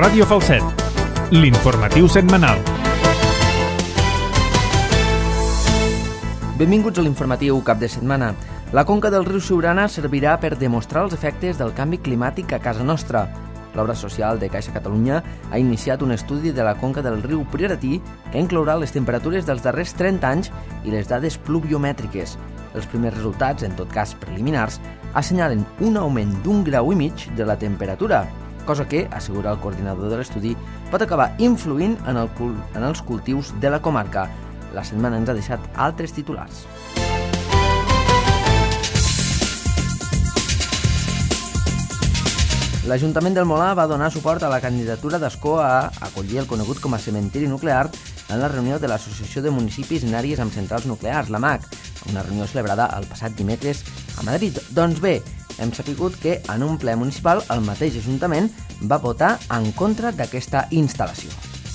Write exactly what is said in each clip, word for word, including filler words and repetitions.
Ràdio Falset, l'informatiu setmanal. Benvinguts a l'informatiu cap de setmana. La conca del riu Siurana servirà per demostrar els efectes del canvi climàtic a casa nostra. L'obra social de Caixa Catalunya ha iniciat un estudi de la conca del riu Prioratí que inclourà les temperatures dels darrers trenta anys i les dades pluviomètriques. Els primers resultats, en tot cas preliminars, assenyalen un augment d'un grau i mig de la temperatura, cosa que, assegura el coordinador de l'estudi, pot acabar influint en, el cul en els cultius de la comarca. La setmana ens ha deixat altres titulars. L'Ajuntament del Molar va donar suport a la candidatura d'Ascó a acollir el conegut com a cementiri nuclear en la reunió de l'Associació de Municipis en Àrees amb Centrals Nuclears, l'A M A C, una reunió celebrada el passat dimecres a Madrid. Doncs bé, hem sapigut que en un ple municipal el mateix Ajuntament va votar en contra d'aquesta instal·lació.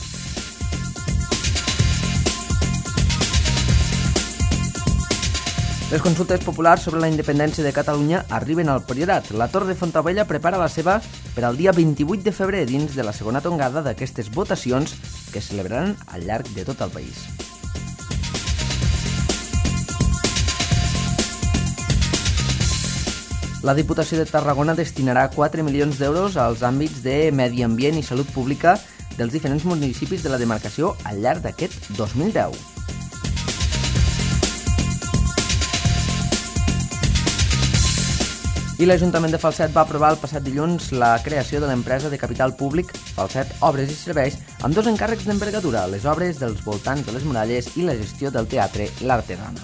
Les consultes populars sobre la independència de Catalunya arriben al Priorat. La Torre de Fontaubella prepara la seva per al dia vint-i-vuit de febrer dins de la segona tongada d'aquestes votacions que es celebraran al llarg de tot el país. La Diputació de Tarragona destinarà quatre milions d'euros als àmbits de medi ambient i salut pública dels diferents municipis de la demarcació al llarg d'aquest dos mil deu. I l'Ajuntament de Falset va aprovar el passat dilluns la creació de l'empresa de capital públic Falset Obres i Serveis amb dos encàrrecs d'envergadura, les obres dels voltants de les muralles i la gestió del teatre L'Artesana.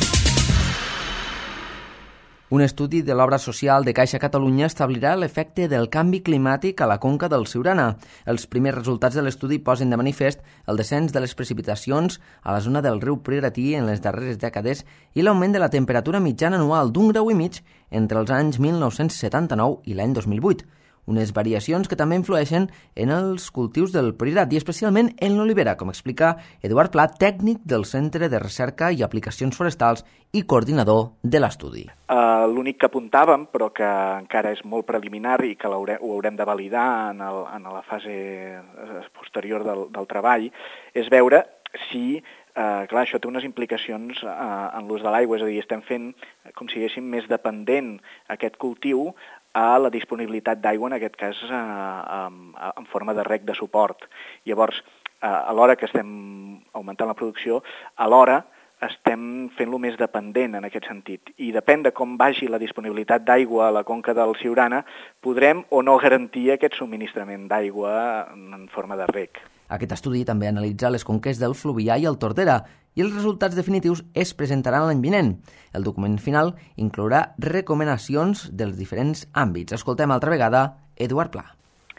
Un estudi de l'obra social de Caixa Catalunya establirà l'efecte del canvi climàtic a la conca del Siurana. Els primers resultats de l'estudi posen de manifest el descens de les precipitacions a la zona del riu Prioratí en les darreres dècades i l'augment de la temperatura mitjana anual d'un grau i mig entre els anys mil nou-cents setanta-nou i l'any dos mil vuit. Unes variacions que també influeixen en els cultius del Priorat i especialment en l'olivera, com explica Eduard Pla, tècnic del Centre de Recerca i Aplicacions Forestals i coordinador de l'estudi. Uh, L'únic que apuntàvem, però que encara és molt preliminar i que ho haurem de validar en, el, en la fase posterior del, del treball, és veure si, uh, clar, això té unes implicacions uh, en l'ús de l'aigua, és a dir, estem fent com si diguéssim més dependent aquest cultiu a la disponibilitat d'aigua, en aquest cas eh, en, en forma de reg de suport. Llavors, eh, a l'hora que estem augmentant la producció, alhora estem fent-lo més dependent en aquest sentit. I depèn de com vagi la disponibilitat d'aigua a la conca del Siurana, podrem o no garantir aquest subministrament d'aigua en forma de reg. Aquest estudi també analitza les conques del Fluvià i el Tordera i els resultats definitius es presentaran l'any vinent. El document final inclourà recomanacions dels diferents àmbits. Escoltem altra vegada Eduard Pla.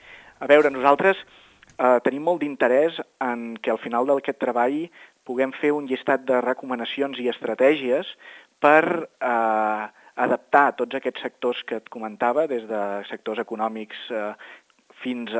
A veure, nosaltres eh, tenim molt d'interès en que al final d'aquest treball puguem fer un llistat de recomanacions i estratègies per eh, adaptar tots aquests sectors que et comentava, des de sectors econòmics eh, fins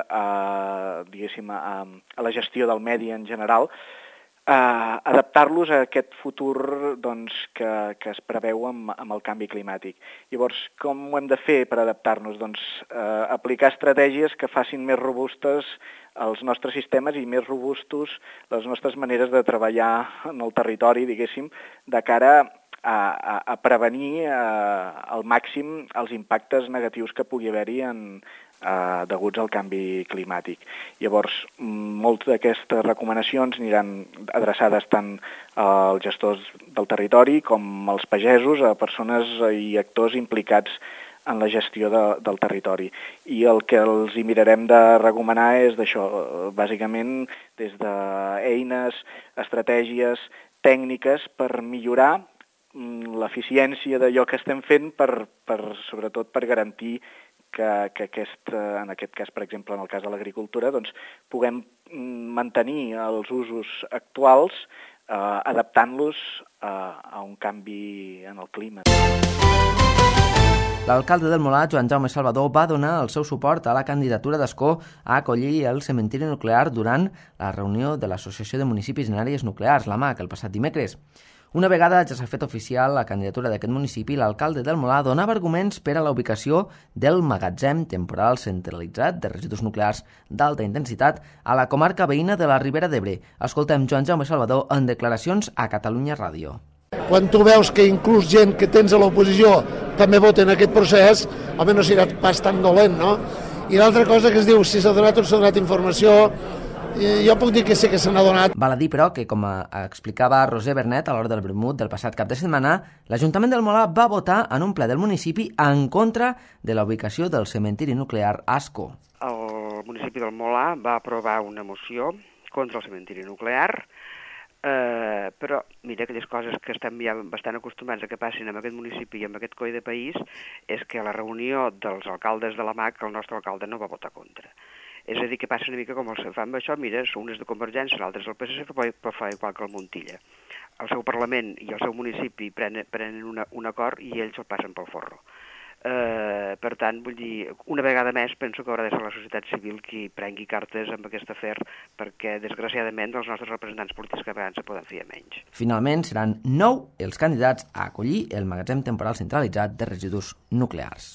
a, diguéssim, a, a la gestió del medi en general, eh, adaptar-los a aquest futur doncs, que, que es preveu amb, amb el canvi climàtic. Llavors, com ho hem de fer per adaptar-nos? Doncs eh, aplicar estratègies que facin més robustes els nostres sistemes i més robustos les nostres maneres de treballar en el territori, diguéssim, de cara a, a, a prevenir eh, al màxim els impactes negatius que pugui haver-hi en Uh, deguts al canvi climàtic. Llavors, moltes d'aquestes recomanacions aniran adreçades tant als gestors del territori com als pagesos, a persones i actors implicats en la gestió de, del territori. I el que els hi mirarem de recomanar és d'això, bàsicament des d'eines, estratègies, tècniques per millorar l'eficiència d'allò que estem fent, per, per, sobretot per garantir que, que aquest, en aquest cas, per exemple, en el cas de l'agricultura, doncs, puguem mantenir els usos actuals eh, adaptant-los a, a un canvi en el clima. L'alcalde del Molar, Joan Jaume Salvador, va donar el seu suport a la candidatura d'Ascó a acollir el cementiri nuclear durant la reunió de l'Associació de Municipis en Àrees Nuclears, l'A M A C, el passat dimecres. Una vegada ja s'ha fet oficial la candidatura d'aquest municipi, l'alcalde del Molar donava arguments per a la ubicació del magatzem temporal centralitzat de residus nuclears d'alta intensitat a la comarca veïna de la Ribera d'Ebre. Escoltem Joan Jaume Salvador en declaracions a Catalunya Ràdio. Quan tu veus que inclús gent que tens a l'oposició també vota en aquest procés, home, no serà pas tan dolent, no? I l'altra cosa que es diu, si s'ha donat o s'ha donat informació, jo puc dir que sí que se n'ha donat. Val a dir, però, que com explicava Roser Bernet a l'hora del vermut del passat cap de setmana, l'Ajuntament del Molar va votar en un ple del municipi en contra de la ubicació del cementiri nuclear Ascó. El municipi del Molar va aprovar una moció contra el cementiri nuclear, eh, però mira, aquelles coses que estem ja bastant acostumats a que passin en aquest municipi i en aquest coi de país és que a la reunió dels alcaldes de la M A C el nostre alcalde no va votar contra. És a dir, que passa una mica com els fan amb això, mira, un és de Convergència, l'altre és del P S C, però fa igual que el Montilla. El seu Parlament i el seu municipi prenen, prenen una, un acord i ells el passen pel forro. Eh, per tant, vull dir, una vegada més penso que haurà de ser la societat civil qui prengui cartes amb aquest afer, perquè, desgraciadament, els nostres representants polítics que a vegades se poden fer menys. Finalment, seran nou els candidats a acollir el magatzem temporal centralitzat de residus nuclears.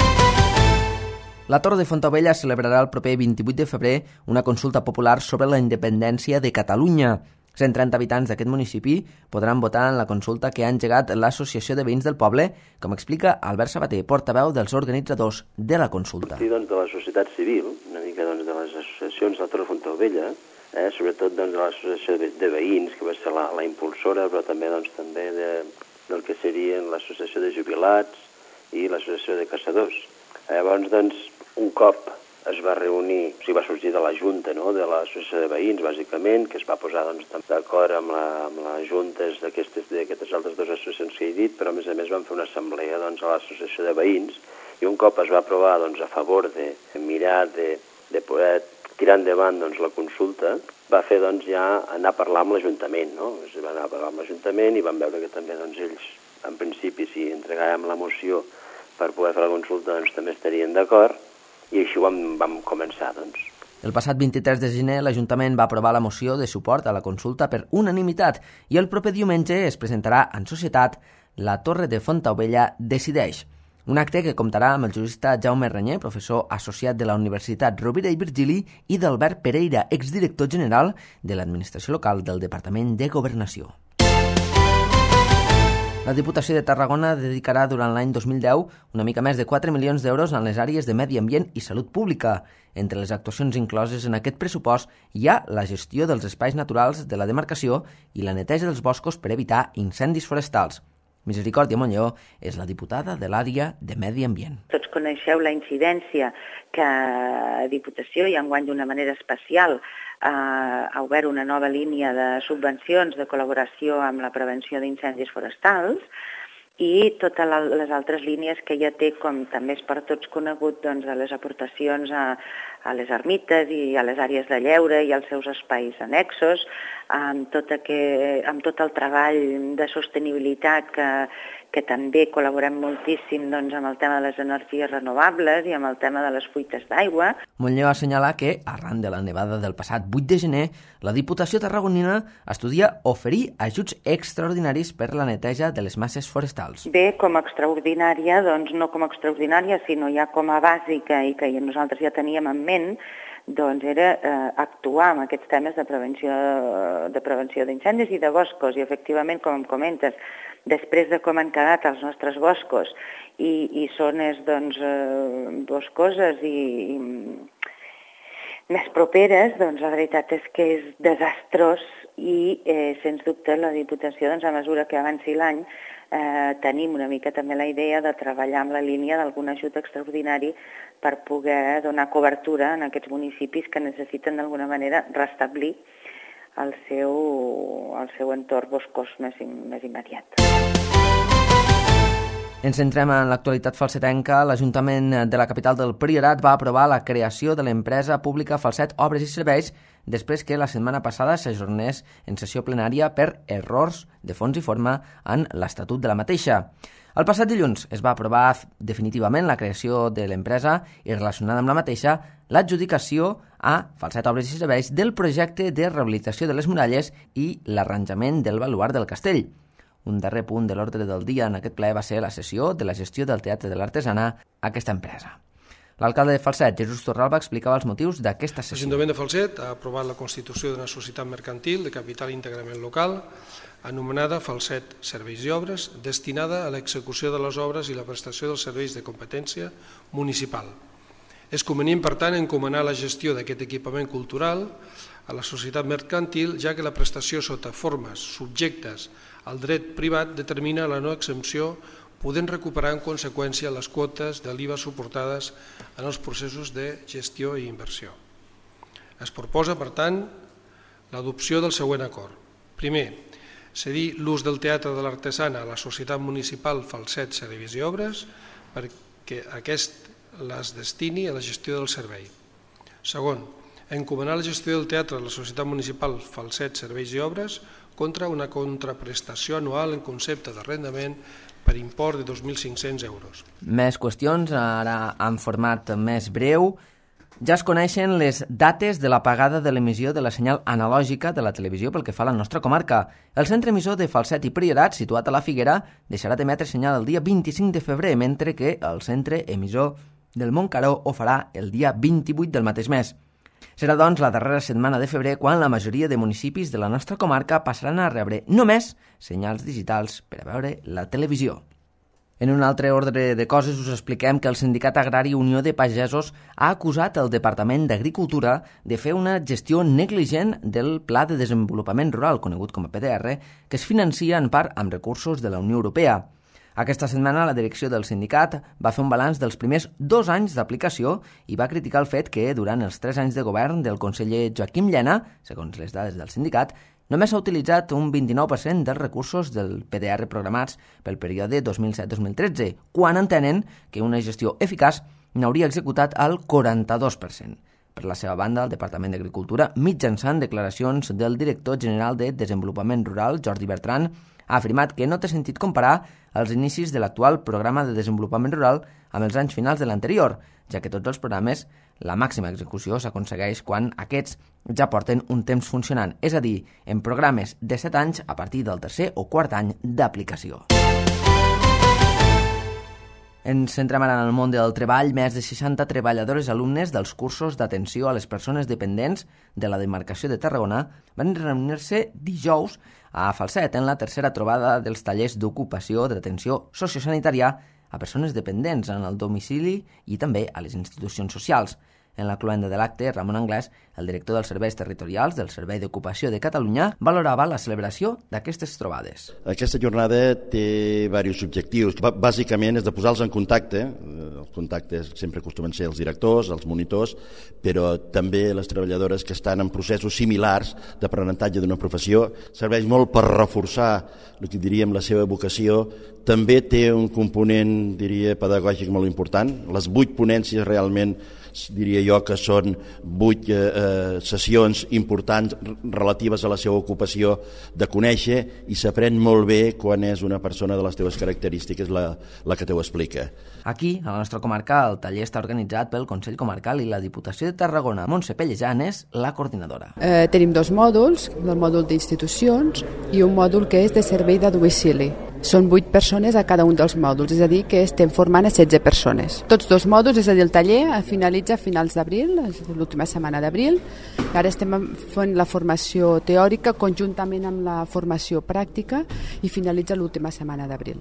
La Torre de Fontaubella celebrarà el proper vint-i-vuit de febrer una consulta popular sobre la independència de Catalunya. cent trenta habitants d'aquest municipi podran votar en la consulta que ha engegat l'Associació de Veïns del Poble, com explica Albert Sabater, portaveu dels organitzadors de la consulta. Sí, doncs, de la societat civil, una mica doncs, de les associacions de la Torre de Fontaubella, eh, sobretot doncs, de l'Associació de, de Veïns, que va ser la, la impulsora, però també, doncs, també de, del que serien l'Associació de Jubilats i l'Associació de Caçadors. Llavors, doncs, un cop es va reunir, o sigui, va sorgir de la Junta, no?, de l'Associació de Veïns, bàsicament, que es va posar doncs, d'acord amb, la, amb les juntes d'aquestes altres dues associacions que he dit, però a més a més van fer una assemblea doncs, a l'Associació de Veïns, i un cop es va aprovar doncs, a favor de mirar de, de poder tirar endavant doncs, la consulta, va fer doncs, ja anar a parlar amb l'Ajuntament, no? Es va anar a parlar amb l'Ajuntament i van veure que també doncs, ells, en principi, si entregàvem la moció per poder fer la consulta, doncs també estarien d'acord, i així vam, vam començar, doncs. El passat vint-i-tres de gener, l'Ajuntament va aprovar la moció de suport a la consulta per unanimitat i el proper diumenge es presentarà en societat La Torre de Fontaubella decideix. Un acte que comptarà amb el jurista Jaume Renyer, professor associat de la Universitat Rovira i Virgili, i d'Albert Pereira, exdirector general de l'Administració Local del Departament de Governació. La Diputació de Tarragona dedicarà durant l'any dos mil deu una mica més de quatre milions d'euros en les àrees de medi ambient i salut pública. Entre les actuacions incloses en aquest pressupost hi ha la gestió dels espais naturals de la demarcació i la neteja dels boscos per evitar incendis forestals. Misericòrdia Monlló és la diputada de l'àrea de Medi Ambient. Tots coneixeu la incidència que a Diputació, i enguany d'una manera especial, ha obert una nova línia de subvencions de col·laboració amb la prevenció d'incendis forestals i totes les altres línies que ja té, com també és per tots conegut, doncs, les aportacions a, a les ermites i a les àrees de lleure i als seus espais annexos, amb tot, que, amb tot el treball de sostenibilitat que, que també col·laborem moltíssim doncs, amb el tema de les energies renovables i amb el tema de les fuites d'aigua. Monlló assenyala que, arran de la nevada del passat vuit de gener, la Diputació tarragonina estudia oferir ajuts extraordinaris per la neteja de les masses forestals. Bé, com a extraordinària, doncs no com a extraordinària, sinó ja com a bàsica i que nosaltres ja teníem en ment, doncs era eh, actuar en aquests temes de prevenció de prevenció d'incendis i de boscos. I efectivament, com em comentes, després de com han quedat els nostres boscos i, i zones doncs, eh, boscoses i, i més properes, doncs la veritat és que és desastrós i, eh, sens dubte, la Diputació, doncs, a mesura que avanci l'any, eh, tenim una mica també la idea de treballar amb la línia d'algun ajut extraordinari per poder donar cobertura en aquests municipis que necessiten d'alguna manera restablir el seu, el seu entorn boscós més, més immediat. Ens centrem en l'actualitat falsetenca. L'Ajuntament de la capital del Priorat va aprovar la creació de l'empresa pública Falset Obres i Serveis després que la setmana passada s'ajornés en sessió plenària per errors de fons i forma en l'Estatut de la mateixa. El passat dilluns es va aprovar definitivament la creació de l'empresa i, relacionada amb la mateixa, l'adjudicació a Falset Obres i Serveis del projecte de rehabilitació de les muralles i l'arranjament del baluard del castell. Un darrer punt de l'ordre del dia en aquest ple va ser la sessió de la gestió del Teatre de l'Artesana a aquesta empresa. L'alcalde de Falset, Jesús Torralba, explicava els motius d'aquesta sessió. L'Ajuntament de Falset ha aprovat la constitució d'una societat mercantil de capital íntegrament local, anomenada Falset Serveis i Obres, destinada a l'execució de les obres i la prestació dels serveis de competència municipal. És convenient, per tant, encomanar la gestió d'aquest equipament cultural a la societat mercantil, ja que la prestació sota formes subjectes al dret privat determina la no exempció, podent recuperar en conseqüència les quotes de l'I V A suportades en els processos de gestió i inversió. Es proposa, per tant, l'adopció del següent acord. Primer, cedir l'ús del Teatre de l'Artesana a la Societat Municipal Falset Serveis i Obres perquè aquest les destini a la gestió del servei. Segon, encomanar la gestió del teatre a la Societat Municipal Falset Serveis i Obres contra una contraprestació anual en concepte d'arrendament per import de dos mil cinc-cents euros. Més qüestions, ara en format més breu. Ja es coneixen les dates de l'apagada de l'emissió de la senyal analògica de la televisió pel que fa a la nostra comarca. El centre emissor de Falset i Priorat, situat a la Figuera, deixarà d'emetre senyal el dia vint-i-cinc de febrer, mentre que el centre emissor del Montcaró ho farà el dia vint-i-vuit del mateix mes. Serà, doncs, la darrera setmana de febrer quan la majoria de municipis de la nostra comarca passaran a rebre només senyals digitals per a veure la televisió. En un altre ordre de coses us expliquem que el Sindicat Agrari Unió de Pagesos ha acusat el Departament d'Agricultura de fer una gestió negligent del Pla de Desenvolupament Rural, conegut com a P D R, que es financia en part amb recursos de la Unió Europea. Aquesta setmana la direcció del sindicat va fer un balanç dels primers dos anys d'aplicació i va criticar el fet que durant els tres anys de govern del conseller Joaquim Llena, segons les dades del sindicat, només s'ha utilitzat un vint-i-nou per cent dels recursos del P D R programats pel període dos mil set dos mil tretze, quan entenen que una gestió eficaç n'hauria executat el quaranta-dos per cent. Per la seva banda, el Departament d'Agricultura, mitjançant declaracions del director general de Desenvolupament Rural, Jordi Bertran, ha afirmat que no té sentit comparar els inicis de l'actual programa de desenvolupament rural amb els anys finals de l'anterior, ja que tots els programes, la màxima execució s'aconsegueix quan aquests ja porten un temps funcionant, és a dir, en programes de set anys a partir del tercer o quart any d'aplicació. Ens centrem ara en el món del treball. Més de seixanta treballadores alumnes dels cursos d'atenció a les persones dependents de la demarcació de Tarragona van reunir-se dijous a Falset en la tercera trobada dels tallers d'ocupació d'atenció sociosanitària a persones dependents en el domicili i també a les institucions socials. En la cloenda de l'acte, Ramon Anglès, el director dels serveis territorials del Servei d'Ocupació de Catalunya, valorava la celebració d'aquestes trobades. Aquesta jornada té diversos objectius. Bàsicament és de posar-los en contacte. Els contactes sempre acostumen ser els directors, els monitors, però també les treballadores que estan en processos similars d'aprenentatge d'una professió. Serveix molt per reforçar el que diríem la seva vocació. També té un component, diria, pedagògic molt important. Les vuit ponències realment diria jo que són vuit eh, sessions importants relatives a la seva ocupació de conèixer i s'aprèn molt bé quan és una persona de les teves característiques la, la que te ho explica. Aquí, a la nostra comarca, el taller està organitzat pel Consell Comarcal i la Diputació de Tarragona. Montse Pellejan és la coordinadora. Eh, tenim dos mòduls, el mòdul d'institucions i un mòdul que és de servei de domicili. Són vuit persones a cada un dels mòduls, és a dir, que estem formant a setze persones. Tots dos mòduls, és a dir, el taller finalitza a finals d'abril, l'última setmana d'abril. Ara estem fent la formació teòrica conjuntament amb la formació pràctica i finalitza l'última setmana d'abril.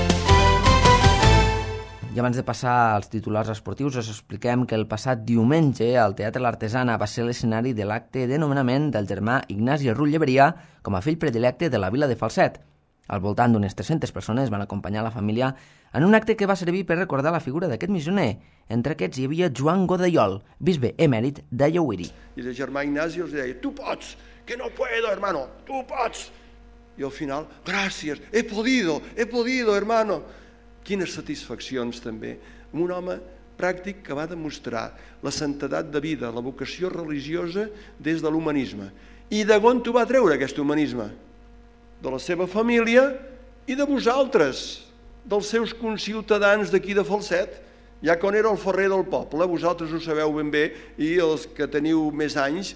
I abans de passar als titulars esportius, us expliquem que el passat diumenge el Teatre l'Artesana va ser l'escenari de l'acte de nomenament del germà Ignasi Rull Lleberia com a fill predilecte de la vila de Falset. Al voltant d'unes tres-centes persones van acompanyar la família en un acte que va servir per recordar la figura d'aquest missioner. Entre aquests hi havia Joan Godellol, bisbe emèrit d'Allauiri. I el germà Ignasi els deia, tu pots, que no puedo, hermano, tu pots. I al final, gràcies, he podido, he podido, hermano. Quines satisfaccions també. Un home pràctic que va demostrar la santedat de vida, la vocació religiosa des de l'humanisme. I d'on t'ho va treure aquest humanisme? De la seva família i de vosaltres, dels seus conciutadans d'aquí de Falset, ja quan era el ferrer del poble, vosaltres ho sabeu ben bé, i els que teniu més anys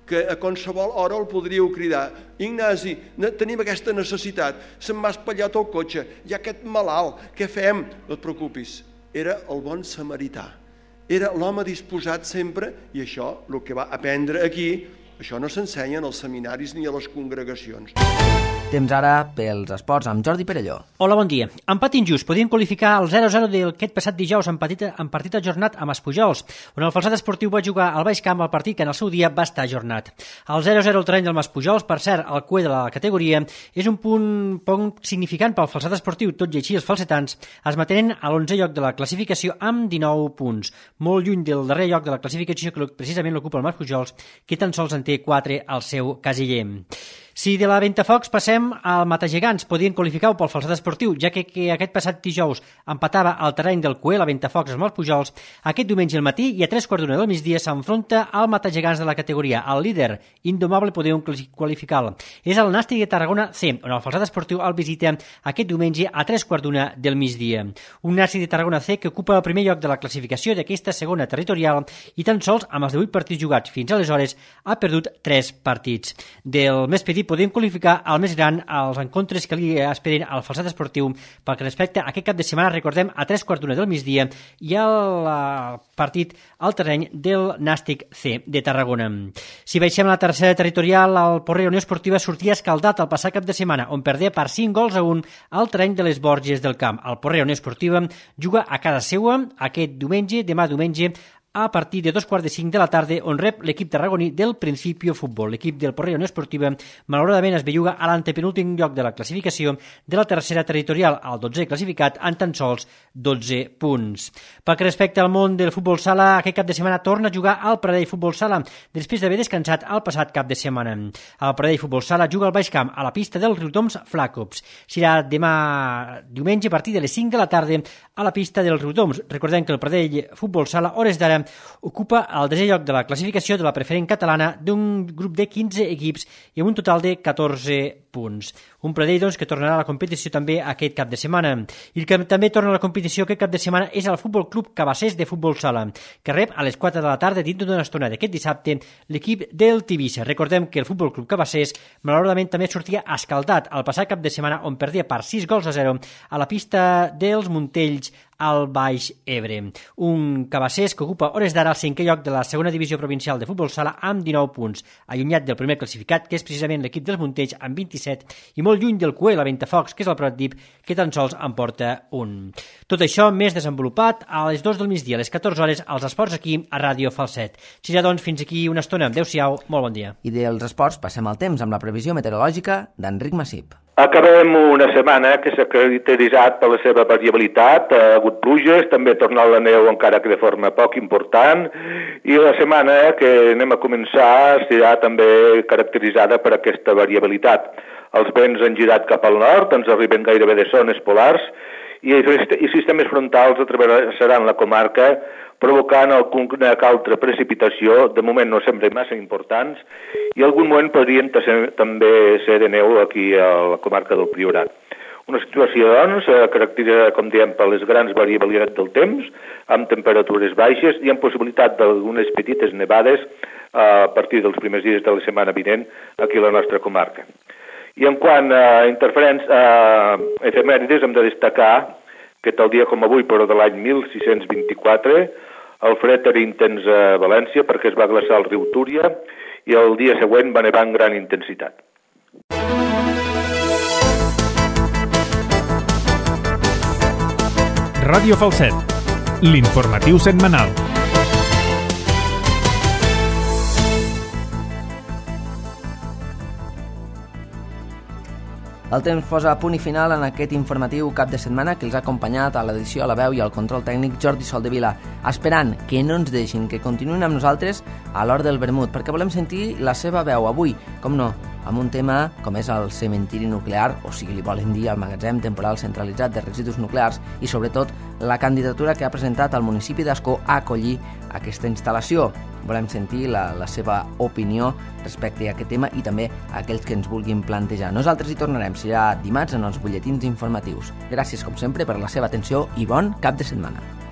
que a qualsevol hora el podríeu cridar. Ignasi, tenim aquesta necessitat, se'm va espatllat el cotxe, hi ha aquest malalt, què fem? No et preocupis, era el bon samarità, era l'home disposat sempre, i això, el que va aprendre aquí, això no s'ensenya als seminaris ni a les congregacions. Temps ara pels esports amb Jordi Perelló. Hola, bon dia. Empat injust. Podien qualificar el zero a zero d'aquest passat dijous en partit, en partit ajornat amb Espujols, on el Falset Esportiu va jugar al Baix Camp el partit que en el seu dia va estar ajornat. El zero a zero al terreny del Maspujols, per cert, el cué de la categoria, és un punt poc significant pel Falset Esportiu, tot i així els falsetans es mantenen a l'onzè lloc de la classificació amb dinou punts, molt lluny del darrer lloc de la classificació que precisament l'ocupa el Maspujols, que tan sols en té quatre al seu casiller. Si de la Ventafocs passem al Mategegants, podien qualificar-ho pel Falset Esportiu, ja que, que aquest passat dijous empatava al terreny del Cué, la Ventafocs amb els Pujols, aquest diumenge al matí i a tres quarts d'una del migdia s'enfronta al Mategegants de la categoria. El líder indomable podien qualificar-lo. És el Nàstic de Tarragona C, on el Falset Esportiu el visita aquest diumenge a tres quarts d'una del migdia. Un Nàstic de Tarragona C que ocupa el primer lloc de la classificació d'aquesta segona territorial i tan sols amb els divuit partits jugats fins aleshores ha perdut tres partits. Del més petit podem qualificar el més gran als encontres que li esperen al Falset Esportiu pel que respecta a aquest cap de setmana, recordem, a tres quarts d'una del migdia i el partit al terreny del Nàstic C de Tarragona. Si baixem a la tercera territorial, el Porrera Unió Esportiva sortia escaldat el passat cap de setmana, on perdé per cinc gols a un al terreny de les Borges del Camp. El Porrera Unió Esportiva juga a casa seua aquest diumenge, demà diumenge, a partir de dos quarts de cinc de la tarda, on rep l'equip tarragoní del Principio Futbol. L'equip del Porrera Unió Esportiva malauradament es belluga a l'antepenúltim lloc de la classificació de la tercera territorial, al dotzè classificat en tan sols dotze punts. Pel que respecta al món del futbol sala, aquest cap de setmana torna a jugar al Pradell Futbol Sala després d'haver descansat el passat cap de setmana. El Pradell Futbol Sala juga al Baix Camp a la pista del Riudoms Flacops. Serà demà diumenge a partir de les cinc de la tarda a la pista del Riudoms. Recordem que el Pradell Futbol Sala, hores d'ara, ocupa el desè lloc de la classificació de la preferent catalana d'un grup de quinze equips i amb un total de catorze punts. Un Pradell, doncs, que tornarà a la competició també aquest cap de setmana. I el que també torna a la competició aquest cap de setmana és el Futbol Club Cabassers de Futbol Sala, que rep a les quatre de la tarda dintre d'una estona d'aquest dissabte l'equip del Tivissa. Recordem que el Futbol Club Cabassers malauradament també sortia escaldat el passat cap de setmana, on perdia per sis gols a zero a la pista dels Montells al Baix Ebre. Un Cabassers que ocupa hores d'ara el cinquè lloc de la segona divisió provincial de futbol sala amb dinou punts, allunyat del primer classificat, que és precisament l'equip dels Montells, amb vint-i-set, i molt lluny del Cué, la Ventafocs, que és el Prat Dip, que tan sols en porta un. Tot això més desenvolupat a les dues del migdia, a les catorze hores, als esports aquí a Ràdio Falset. Serà, doncs, fins aquí una estona. Adéu-siau, molt bon dia. I dels esports passem al temps amb la previsió meteorològica d'Enric Massip. Acabem una setmana que s'ha caracteritzat per la seva variabilitat, ha hagut pluges, també ha tornat la neu encara que de forma poc important, i la setmana que anem a començar serà també caracteritzada per aquesta variabilitat. Els vents han girat cap al nord, ens arriben gairebé de zones polars, i i sistemes frontals atravessaran la comarca, provocant alguna altra precipitació, de moment no sempre massa importants, i algun moment podrien també ser de neu aquí a la comarca del Priorat. Una situació, doncs, caracteritzada, com diem, per les grans variabilitats del temps, amb temperatures baixes i amb possibilitat d'algunes petites nevades a partir dels primers dies de la setmana vinent aquí a la nostra comarca. I en quant a interferents a efemèrides, hem de destacar que tal dia com avui, però de l'any mil sis-cents vint-i-quatre, el fred era intens a València perquè es va glaçar el riu Túria i el dia següent va nevar amb gran intensitat. Ràdio Falset, l'informatiu setmanal. El temps posa punt i final en aquest informatiu cap de setmana que els ha acompanyat a l'edició a la veu i al control tècnic Jordi Soldevila, esperant que no ens deixin que continuïn amb nosaltres a l'hora del vermut, perquè volem sentir la seva veu avui, com no, amb un tema com és el cementiri nuclear, o sigui, li volen dir el magatzem temporal centralitzat de residus nuclears, i sobretot la candidatura que ha presentat al municipi d'Ascó a acollir aquesta instal·lació. Volem sentir la, la seva opinió respecte a aquest tema i també a aquells que ens vulguin plantejar. Nosaltres hi tornarem, serà dimarts en els butlletins informatius. Gràcies, com sempre, per la seva atenció i bon cap de setmana.